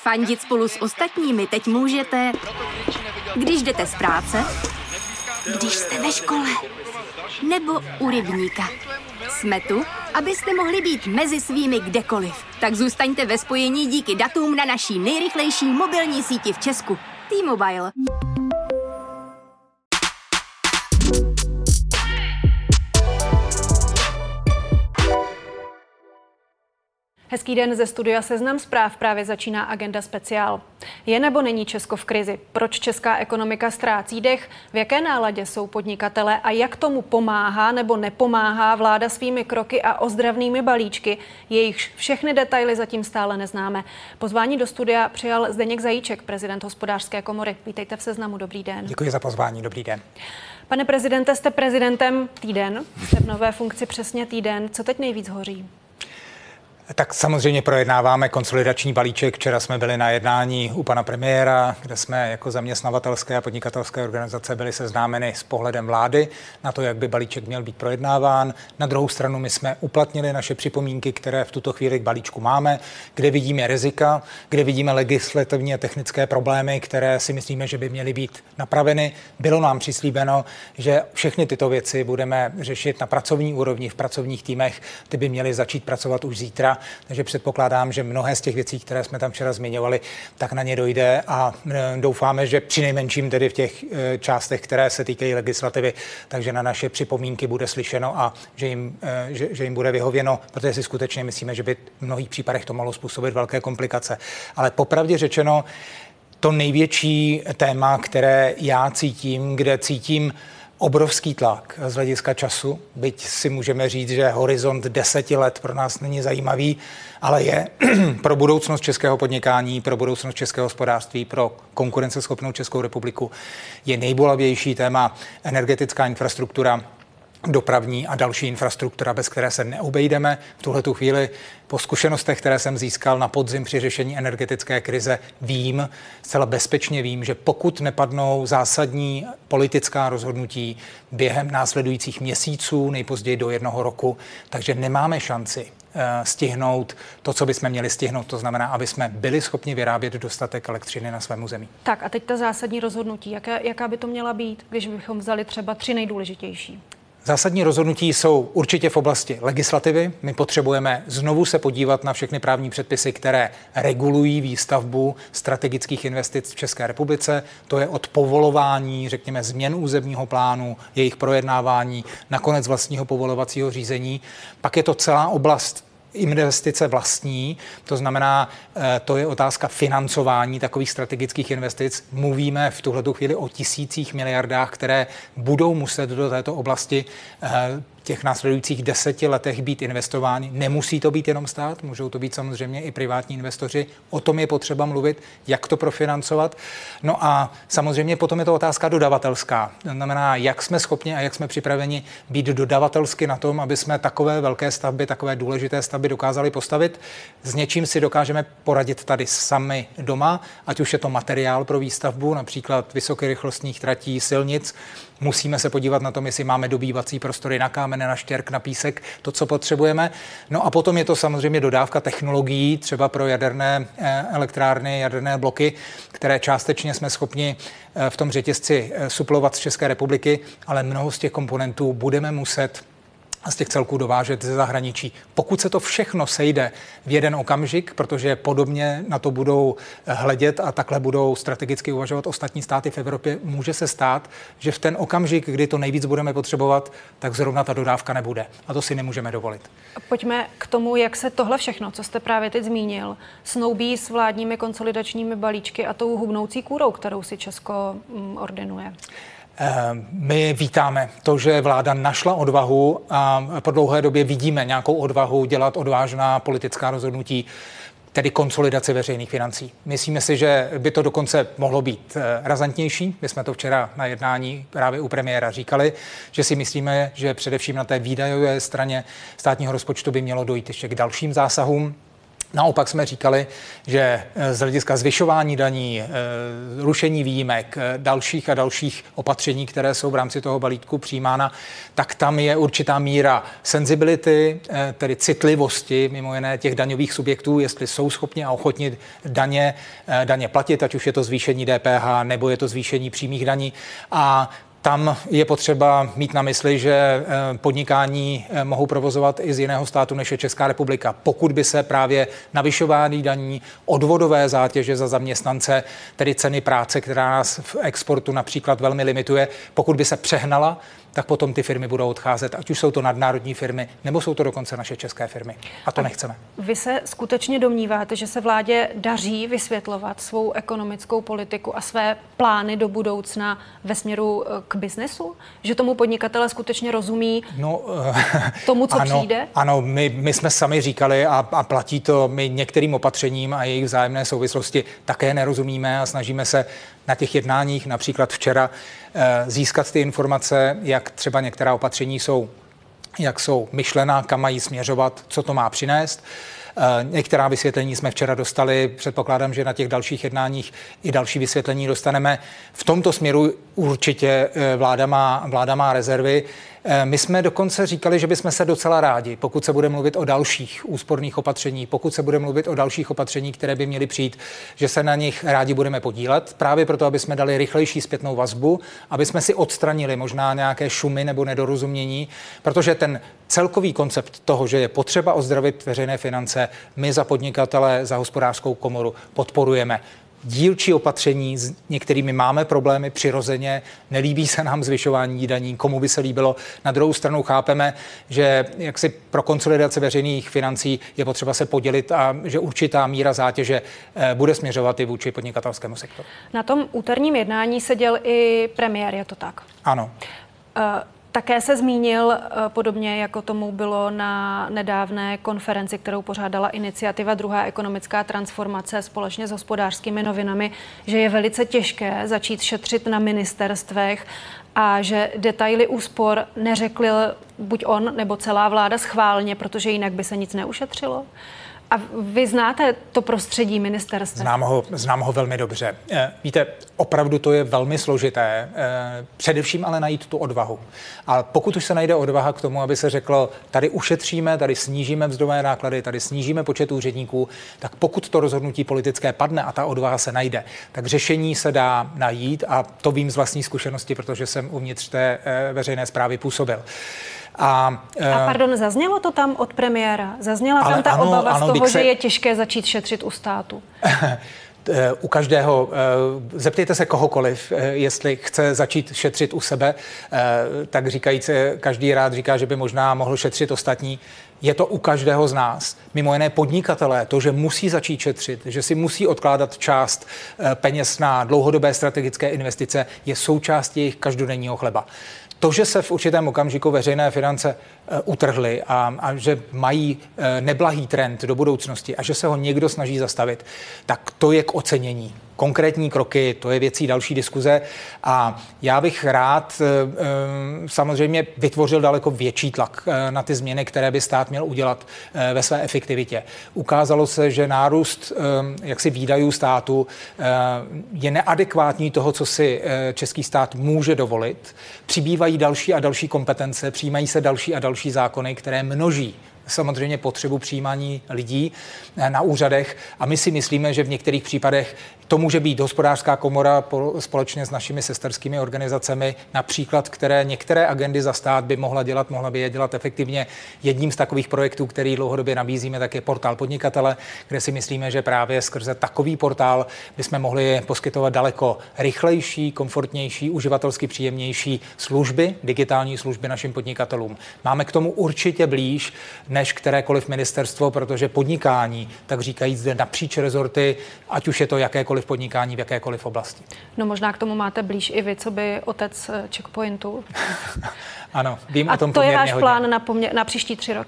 Fandit spolu s ostatními teď můžete, když jdete z práce, když jste ve škole, nebo u rybníka. Jsme tu, abyste mohli být mezi svými kdekoliv. Tak zůstaňte ve spojení díky datům na naší nejrychlejší mobilní síti v Česku. T-Mobile. Hezký den ze studia Seznam zpráv, právě začíná Agenda speciál. Je nebo není Česko v krizi? Proč česká ekonomika ztrácí dech? V jaké náladě jsou podnikatelé a jak tomu pomáhá nebo nepomáhá vláda svými kroky a ozdravnými balíčky? Jejichž všechny detaily zatím stále neznáme. Pozvání do studia přijal Zdeněk Zajíček, prezident Hospodářské komory. Vítejte v Seznamu, dobrý den. Děkuji za pozvání, dobrý den. Pane prezidente, jste prezidentem týden, jste v nové funkci přesně týden. Co teď nejvíc hoří? Tak samozřejmě projednáváme konsolidační balíček. Včera jsme byli na jednání u pana premiéra, kde jsme jako zaměstnavatelské a podnikatelské organizace byli seznámeni s pohledem vlády na to, jak by balíček měl být projednáván. Na druhou stranu my jsme uplatnili naše připomínky, které v tuto chvíli k balíčku máme, kde vidíme rizika, kde vidíme legislativně technické problémy, které si myslíme, že by měly být napraveny. Bylo nám přislíbeno, že všechny tyto věci budeme řešit na pracovní úrovni, v pracovních týmech, ty by měly začít pracovat už zítra. Takže předpokládám, že mnohé z těch věcí, které jsme tam včera zmiňovali, tak na ně dojde a doufáme, že přinejmenším tedy v těch částech, které se týkají legislativy, takže na naše připomínky bude slyšeno a že jim bude vyhověno, protože si skutečně myslíme, že by v mnohých případech to mohlo způsobit velké komplikace. Ale popravdě řečeno, to největší téma, které já cítím, kde cítím obrovský tlak z hlediska času, byť si můžeme říct, že horizont 10 let pro nás není zajímavý, ale je pro budoucnost českého podnikání, pro budoucnost českého hospodářství, pro konkurenceschopnou Českou republiku je nejbolavější téma energetická infrastruktura, dopravní a další infrastruktura, bez které se neobejdeme. V tuhletu chvíli po zkušenostech, které jsem získal na podzim při řešení energetické krize, zcela bezpečně vím, že pokud nepadnou zásadní politická rozhodnutí během následujících měsíců, nejpozději do 1 roku, takže nemáme šanci stihnout to, co bychom měli stihnout. To znamená, aby jsme byli schopni vyrábět dostatek elektřiny na svém území. Tak a teď ta zásadní rozhodnutí. Jaká by to měla být, když bychom vzali třeba 3 nejdůležitější? Zásadní rozhodnutí jsou určitě v oblasti legislativy. My potřebujeme znovu se podívat na všechny právní předpisy, které regulují výstavbu strategických investic v České republice. To je od povolování, řekněme, změn územního plánu, jejich projednávání, nakonec vlastního povolovacího řízení. Pak je to celá oblast investice vlastní, to znamená, to je otázka financování takových strategických investic. Mluvíme v tuhletu chvíli o tisících miliardách, které budou muset do této oblasti těch následujících 10 letech být investovány. Nemusí to být jenom stát, můžou to být samozřejmě i privátní investoři. O tom je potřeba mluvit, jak to profinancovat. No a samozřejmě potom je to otázka dodavatelská. To znamená, jak jsme schopni a jak jsme připraveni být dodavatelsky na tom, aby jsme takové velké stavby, takové důležité stavby dokázali postavit. S něčím si dokážeme poradit tady sami doma, ať už je to materiál pro výstavbu, například vysokorychlostních tratí, silnic. Musíme se podívat na tom, jestli máme dobývací prostory na kámen, na štěrk, na písek, to, co potřebujeme. No a potom je to samozřejmě dodávka technologií, třeba pro jaderné elektrárny, jaderné bloky, které částečně jsme schopni v tom řetězci suplovat z České republiky, ale mnoho z těch komponentů budeme muset a z těch celků dovážet ze zahraničí. Pokud se to všechno sejde v jeden okamžik, protože podobně na to budou hledět a takhle budou strategicky uvažovat ostatní státy v Evropě, může se stát, že v ten okamžik, kdy to nejvíc budeme potřebovat, tak zrovna ta dodávka nebude. A to si nemůžeme dovolit. Pojďme k tomu, jak se tohle všechno, co jste právě teď zmínil, snoubí s vládními konsolidačními balíčky a tou hubnoucí kůrou, kterou si Česko ordinuje. My vítáme to, že vláda našla odvahu a po dlouhé době vidíme nějakou odvahu dělat odvážná politická rozhodnutí, tedy konsolidaci veřejných financí. Myslíme si, že by to dokonce mohlo být razantnější. My jsme to včera na jednání právě u premiéra říkali, že si myslíme, že především na té výdajové straně státního rozpočtu by mělo dojít ještě k dalším zásahům. Naopak jsme říkali, že z hlediska zvyšování daní, rušení výjimek, dalších a dalších opatření, které jsou v rámci toho balíčku přijímána, tak tam je určitá míra sensibility, tedy citlivosti, mimo jiné těch daňových subjektů, jestli jsou schopni a ochotni daně platit, ať už je to zvýšení DPH nebo je to zvýšení přímých daní. A tam je potřeba mít na mysli, že podnikání mohou provozovat i z jiného státu, než je Česká republika. Pokud by se právě navyšování daní, odvodové zátěže za zaměstnance, tedy ceny práce, která nás v exportu například velmi limituje, pokud by se přehnala, tak potom ty firmy budou odcházet, ať už jsou to nadnárodní firmy, nebo jsou to dokonce naše české firmy. A to nechceme. Vy se skutečně domníváte, že se vládě daří vysvětlovat svou ekonomickou politiku a své plány do budoucna ve směru k biznesu? Že tomu podnikatelé skutečně rozumí tomu, co přijde? Ano, my jsme sami říkali a platí to, my některým opatřením a jejich vzájemné souvislosti také nerozumíme a snažíme se na těch jednáních, například včera, získat ty informace, jak třeba některá opatření jsou, jak jsou myšlená, kam mají směřovat, co to má přinést. Některá vysvětlení jsme včera dostali, předpokládám, že na těch dalších jednáních i další vysvětlení dostaneme. V tomto směru určitě vláda má rezervy. My jsme dokonce říkali, že bychom se docela rádi, pokud se bude mluvit o dalších úsporných opatření, pokud se bude mluvit o dalších opatření, které by měly přijít, že se na nich rádi budeme podílet, právě proto, aby jsme dali rychlejší zpětnou vazbu, aby jsme si odstranili možná nějaké šumy nebo nedorozumění, protože ten celkový koncept toho, že je potřeba ozdravit veřejné finance, my za podnikatele, za Hospodářskou komoru podporujeme. Dílčí opatření, s některými máme problémy přirozeně, nelíbí se nám zvyšování daní, komu by se líbilo. Na druhou stranu chápeme, že jaksi pro konsolidaci veřejných financí je potřeba se podělit a že určitá míra zátěže bude směřovat i vůči podnikatelskému sektoru. Na tom úterním jednání seděl i premiér, je to tak? Ano. Také se zmínil, podobně jako tomu bylo na nedávné konferenci, kterou pořádala iniciativa Druhá ekonomická transformace společně s Hospodářskými novinami, že je velice těžké začít šetřit na ministerstvech a že detaily úspor neřekl buď on nebo celá vláda schválně, protože jinak by se nic neušetřilo. A vy znáte to prostředí ministerstva? Znám ho velmi dobře. Víte, opravdu to je velmi složité, především ale najít tu odvahu. A pokud už se najde odvaha k tomu, aby se řeklo, tady ušetříme, tady snížíme mzdové náklady, tady snížíme počet úředníků, tak pokud to rozhodnutí politické padne a ta odvaha se najde, tak řešení se dá najít a to vím z vlastní zkušenosti, protože jsem uvnitř té veřejné správy působil. A pardon, zaznělo to tam od premiéra? Zazněla tam ta obava z toho, že je těžké začít šetřit u státu? U každého, zeptejte se kohokoliv, jestli chce začít šetřit u sebe, tak říkajíc, každý rád říká, že by možná mohl šetřit ostatní. Je to u každého z nás. Mimo jiné podnikatelé, to, že musí začít šetřit, že si musí odkládat část peněz na dlouhodobé strategické investice, je součástí jejich každodenního chleba. To, že se v určitém okamžiku veřejné finance utrhly a že mají neblahý trend do budoucnosti a že se ho někdo snaží zastavit, tak to je k ocenění. Konkrétní kroky, to je věcí další diskuze a já bych rád samozřejmě vytvořil daleko větší tlak na ty změny, které by stát měl udělat ve své efektivitě. Ukázalo se, že nárůst jaksi výdajů státu je neadekvátní toho, co si český stát může dovolit. Přibývají další a další kompetence, přijímají se další a další zákony, které množí samozřejmě potřebu přijímání lidí na úřadech a my si myslíme, že v některých případech to může být Hospodářská komora společně s našimi sesterskými organizacemi, například, které některé agendy za stát by mohla by je dělat efektivně. Jedním z takových projektů, který dlouhodobě nabízíme, tak je portál podnikatele, kde si myslíme, že právě skrze takový portál bychom mohli poskytovat daleko rychlejší, komfortnější, uživatelsky příjemnější služby, digitální služby našim podnikatelům. Máme k tomu určitě blíž než kterékoliv ministerstvo, protože podnikání, tak říkajíc, zde napříč rezorty, ať už je to jakékoliv podnikání v jakékoliv oblasti. No možná k tomu máte blíž i vy, co by otec Checkpointu. Ano, vím o tom poměrně hodně. A to je váš plán na příští 3 roky?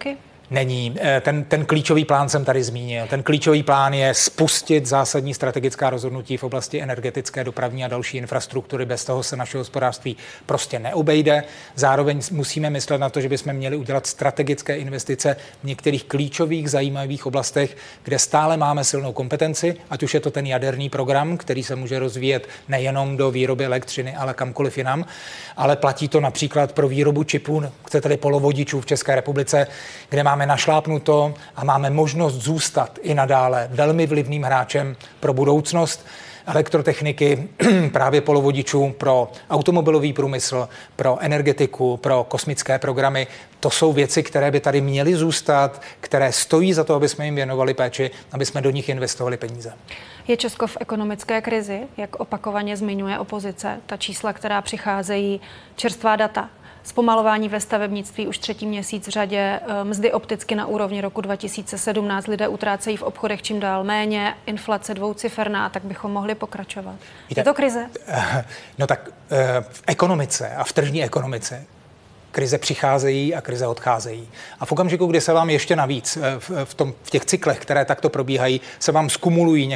Není. Ten klíčový plán jsem tady zmínil. Ten klíčový plán je spustit zásadní strategická rozhodnutí v oblasti energetické, dopravní a další infrastruktury. Bez toho se naše hospodářství prostě neobejde. Zároveň musíme myslet na to, že bychom měli udělat strategické investice v některých klíčových zajímavých oblastech, kde stále máme silnou kompetenci, ať už je to ten jaderný program, který se může rozvíjet nejenom do výroby elektřiny, ale kamkoliv jinam, ale platí to například pro výrobu čipů, chcete-li polovodičů v České republice, kde máme našlápnuto a máme možnost zůstat i nadále velmi vlivným hráčem pro budoucnost elektrotechniky, právě polovodičů pro automobilový průmysl, pro energetiku, pro kosmické programy. To jsou věci, které by tady měly zůstat, které stojí za to, aby jsme jim věnovali péči, aby jsme do nich investovali peníze. Je Česko v ekonomické krizi, jak opakovaně zmiňuje opozice? Ta čísla, která přicházejí, čerstvá data. Zpomalování ve stavebnictví už 3. měsíc v řadě, mzdy opticky na úrovni roku 2017, lidé utrácejí v obchodech čím dál méně, inflace dvouciferná, tak bychom mohli pokračovat. Je to krize? No tak v ekonomice a v tržní ekonomice krize přicházejí a krize odcházejí. A v okamžiku, kdy se vám ještě navíc v těch cyklech, které takto probíhají, se vám skumulují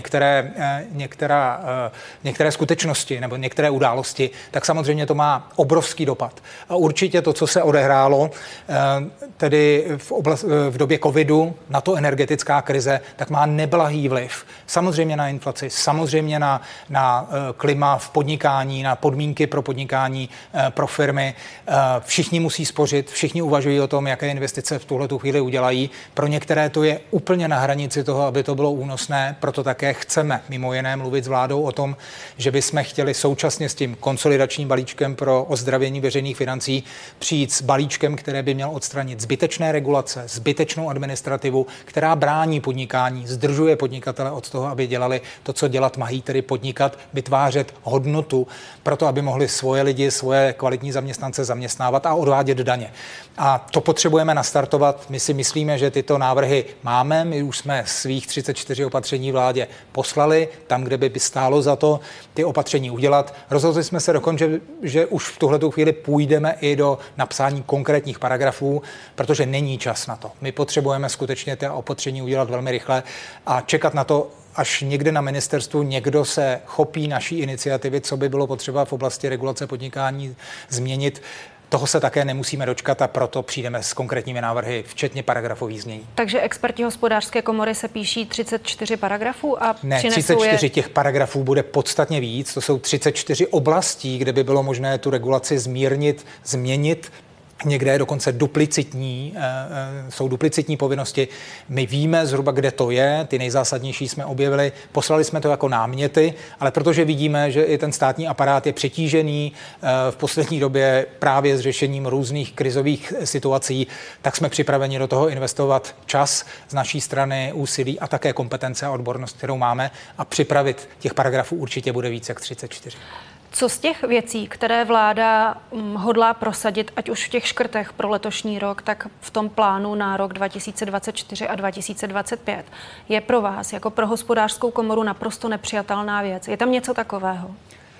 některé skutečnosti nebo některé události, tak samozřejmě to má obrovský dopad. A určitě to, co se odehrálo tedy v době covidu, na to energetická krize, tak má neblahý vliv. Samozřejmě na inflaci, samozřejmě na klima v podnikání, na podmínky pro podnikání, pro firmy. Všichni musí spořit, všichni uvažují o tom, jaké investice v tuhletu chvíli udělají. Pro některé to je úplně na hranici toho, aby to bylo únosné, proto také chceme mimo jiné mluvit s vládou o tom, že bychom chtěli současně s tím konsolidačním balíčkem pro ozdravění veřejných financí přijít s balíčkem, které by měl odstranit zbytečné regulace, zbytečnou administrativu, která brání podnikání, zdržuje podnikatele od toho, aby dělali to, co dělat mají, tedy podnikat, vytvářet hodnotu pro to, aby mohli svoje lidi, svoje kvalitní zaměstnance zaměstnávat a odvádět daně. A to potřebujeme nastartovat. My si myslíme, že tyto návrhy máme. My už jsme svých 34 opatření vládě poslali tam, kde by stálo za to ty opatření udělat. Rozhodli jsme se dokonce, že už v tuhletu chvíli půjdeme i do napsání konkrétních paragrafů, protože není čas na to. My potřebujeme skutečně ty opatření udělat velmi rychle a čekat na to, až někde na ministerstvu někdo se chopí naší iniciativy, co by bylo potřeba v oblasti regulace podnikání změnit. Toho se také nemusíme dočkat a proto přijdeme s konkrétními návrhy, včetně paragrafových znění. Takže experti Hospodářské komory se píší 34 paragrafů a ne, 34 těch paragrafů bude podstatně víc. To jsou 34 oblastí, kde by bylo možné tu regulaci zmírnit, změnit. Někde je dokonce jsou duplicitní povinnosti. My víme zhruba, kde to je, ty nejzásadnější jsme objevili, poslali jsme to jako náměty, ale protože vidíme, že i ten státní aparát je přetížený v poslední době právě s řešením různých krizových situací, tak jsme připraveni do toho investovat čas z naší strany, úsilí a také kompetence a odbornost, kterou máme, a připravit těch paragrafů určitě bude víc jak 34. Co z těch věcí, které vláda hodlá prosadit, ať už v těch škrtech pro letošní rok, tak v tom plánu na rok 2024 a 2025, je pro vás jako pro Hospodářskou komoru naprosto nepřijatelná věc? Je tam něco takového?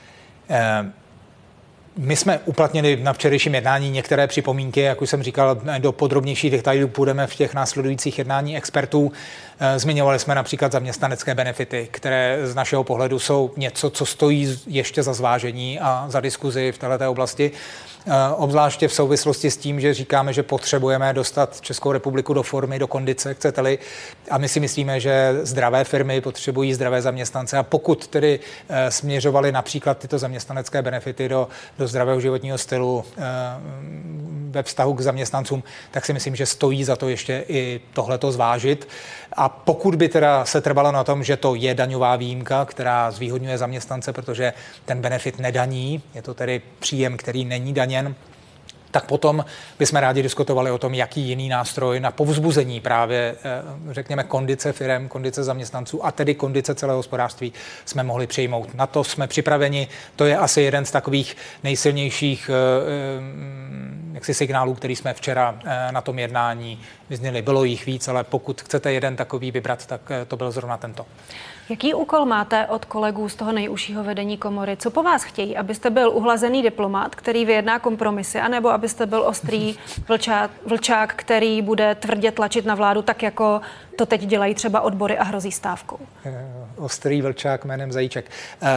My jsme uplatnili na včerejším jednání některé připomínky, jak už jsem říkal, do podrobnějších detailů půjdeme v těch následujících jednání expertů. Zmiňovali jsme například zaměstnanecké benefity, které z našeho pohledu jsou něco, co stojí ještě za zvážení a za diskuzi v této oblasti. Obzvláště v souvislosti s tím, že říkáme, že potřebujeme dostat Českou republiku do formy, do kondice, chcete-li. A my si myslíme, že zdravé firmy potřebují zdravé zaměstnance. A pokud tedy směřovali například tyto zaměstnanecké benefity do zdravého životního stylu ve vztahu k zaměstnancům, tak si myslím, že stojí za to ještě i tohleto zvážit. A pokud by teda se trvalo na tom, že to je daňová výjimka, která zvýhodňuje zaměstnance, protože ten benefit nedaní, je to tedy příjem, který není daněn, tak potom bychom rádi diskutovali o tom, jaký jiný nástroj na povzbuzení právě, řekněme, kondice firem, kondice zaměstnanců a tedy kondice celého hospodářství jsme mohli přijmout. Na to jsme připraveni. To je asi jeden z takových nejsilnějších signálů, který jsme včera na tom jednání vyzněly. Bylo jich víc, ale pokud chcete jeden takový vybrat, tak to byl zrovna tento. Jaký úkol máte od kolegů z toho nejužšího vedení komory? Co po vás chtějí? Abyste byl uhlazený diplomat, který vyjedná kompromisy, anebo abyste byl ostrý vlčák, který bude tvrdě tlačit na vládu, tak jako to teď dělají třeba odbory a hrozí stávkou? Ostrý vlčák jménem Zajíček.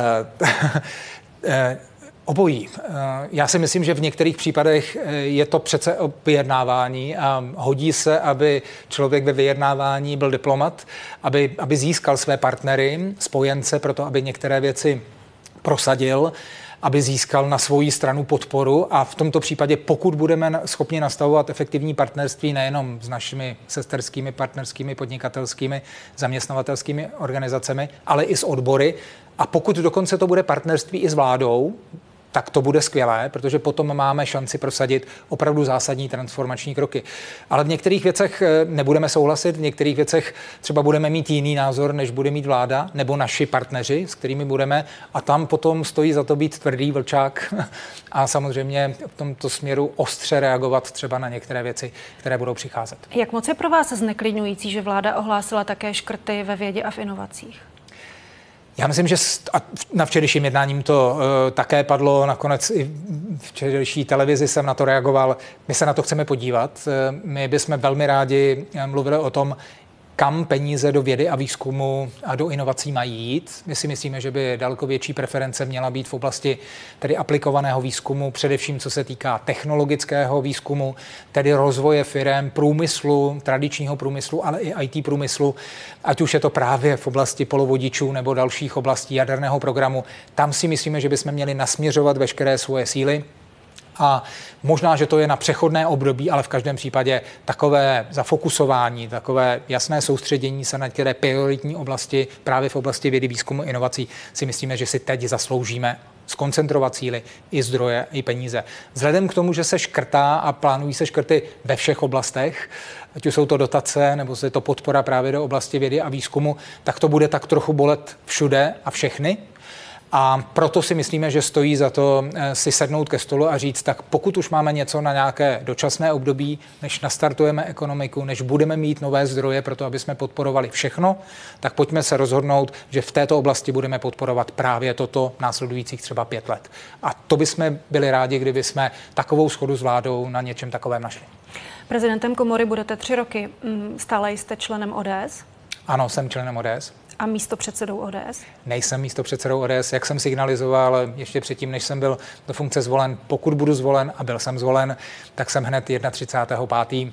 Obojí. Já si myslím, že v některých případech je to přece o vyjednávání a hodí se, aby člověk ve vyjednávání byl diplomat, aby získal své partnery, spojence, proto aby některé věci prosadil, aby získal na svoji stranu podporu a v tomto případě, pokud budeme schopni nastavovat efektivní partnerství nejenom s našimi sesterskými, partnerskými, podnikatelskými, zaměstnavatelskými organizacemi, ale i s odbory a pokud dokonce to bude partnerství i s vládou, tak to bude skvělé, protože potom máme šanci prosadit opravdu zásadní transformační kroky. Ale v některých věcech nebudeme souhlasit, v některých věcech třeba budeme mít jiný názor, než bude mít vláda nebo naši partneři, s kterými budeme a tam potom stojí za to být tvrdý vlčák a samozřejmě v tomto směru ostře reagovat třeba na některé věci, které budou přicházet. Jak moc je pro vás zneklidňující, že vláda ohlásila také škrty ve vědě a v inovacích? Já myslím, že na včerejším jednáním to také padlo, nakonec i v včerejší televizi jsem na to reagoval. My se na to chceme podívat. My bychom velmi rádi mluvili o tom, kam peníze do vědy a výzkumu a do inovací mají jít. My si myslíme, že by daleko větší preference měla být v oblasti tedy aplikovaného výzkumu, především co se týká technologického výzkumu, tedy rozvoje firem, průmyslu, tradičního průmyslu, ale i IT průmyslu, ať už je to právě v oblasti polovodičů nebo dalších oblastí jaderného programu. Tam si myslíme, že bychom měli nasměřovat veškeré svoje síly. A možná, že to je na přechodné období, ale v každém případě takové zafokusování, takové jasné soustředění se na některé prioritní oblasti, právě v oblasti vědy, výzkumu, inovací, si myslíme, že si teď zasloužíme zkoncentrovat síly i zdroje, i peníze. Vzhledem k tomu, že se škrtá a plánují se škrty ve všech oblastech, ať už jsou to dotace, nebo je to podpora právě do oblasti vědy a výzkumu, tak to bude tak trochu bolet všude a všechny. A proto si myslíme, že stojí za to si sednout ke stolu a říct, tak pokud už máme něco na nějaké dočasné období, než nastartujeme ekonomiku, než budeme mít nové zdroje pro to, aby jsme podporovali všechno, tak pojďme se rozhodnout, že v této oblasti budeme podporovat právě toto následujících třeba 5 let. A to bychom byli rádi, kdyby jsme takovou shodu s vládou na něčem takovém našli. Prezidentem komory budete 3 roky. Stále jste členem ODS? Ano, jsem členem ODS. A místopředsedou ODS? nejsem místopředsedou ODS, jak jsem signalizoval ještě předtím, než jsem byl do funkce zvolen. Pokud budu zvolen a byl jsem zvolen, tak jsem hned 31.5.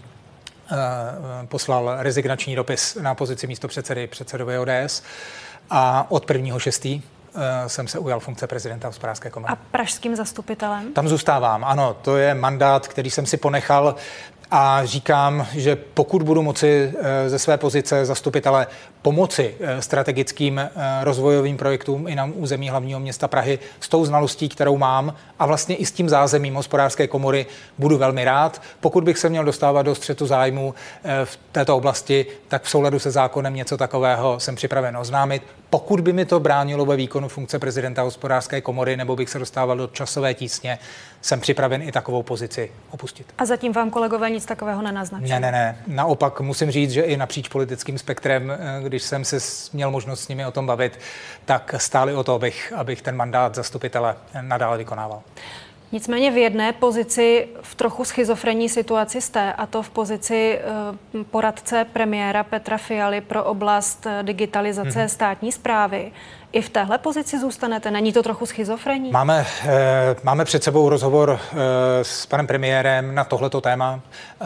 poslal rezignační dopis na pozici místopředsedy předsedové ODS a od 1.6. jsem se ujal funkce prezidenta Hospodářské komory. A pražským zastupitelem? Tam zůstávám, ano, to je mandát, který jsem si ponechal. A říkám, že pokud budu moci ze své pozice zastupitele pomoci strategickým rozvojovým projektům i na území hlavního města Prahy s tou znalostí, kterou mám a vlastně i s tím zázemím Hospodářské komory, budu velmi rád. Pokud bych se měl dostávat do střetu zájmu v této oblasti, tak v souladu se zákonem něco takového jsem připraven oznámit. Pokud by mi to bránilo ve výkonu funkce prezidenta Hospodářské komory nebo bych se dostával do časové tísně, jsem připraven i takovou pozici opustit. A zatím vám kolegové nic takového nenaznačili? Ne. Naopak musím říct, že i napříč politickým spektrem, když jsem se měl možnost s nimi o tom bavit, tak stáli o to, abych ten mandát zastupitele nadále vykonával. Nicméně v jedné pozici v trochu schizofrenní situaci jste, a to v pozici poradce premiéra Petra Fialy pro oblast digitalizace státní správy. I v téhle pozici zůstanete? Není to trochu schizofrenní? Máme před sebou rozhovor s panem premiérem na tohleto téma.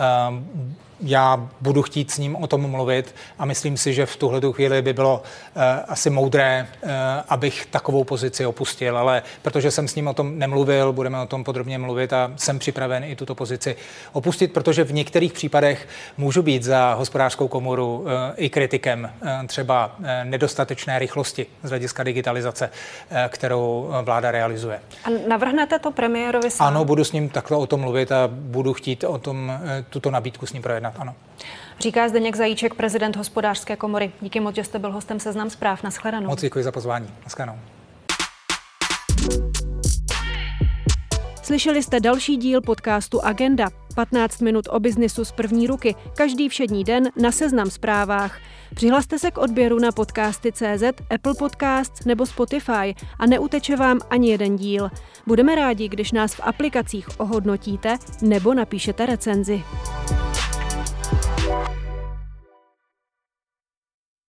Já budu chtít s ním o tom mluvit a myslím si, že v tuhletu chvíli by bylo asi moudré, abych takovou pozici opustil, ale protože jsem s ním o tom nemluvil, budeme o tom podrobně mluvit a jsem připraven i tuto pozici opustit, protože v některých případech můžu být za Hospodářskou komoru i kritikem třeba nedostatečné rychlosti z hlediska digitalizace, kterou vláda realizuje. A navrhnete to premiérovi sám? Ano, budu s ním takhle o tom mluvit a budu chtít o tom tuto nabídku s ním projednat. Ano. Říká Zdeněk Zajíček, prezident Hospodářské komory. Díky moc, že jste byl hostem Seznam zpráv. Naschledanou. Moc děkuji za pozvání. Naschledanou. Slyšeli jste další díl podcastu Agenda. 15 minut o biznisu z první ruky, každý všední den na Seznam Zprávách. Přihlaste se k odběru na podcasty.cz, Apple Podcasts nebo Spotify a neuteče vám ani jeden díl. Budeme rádi, když nás v aplikacích ohodnotíte nebo napíšete recenzi.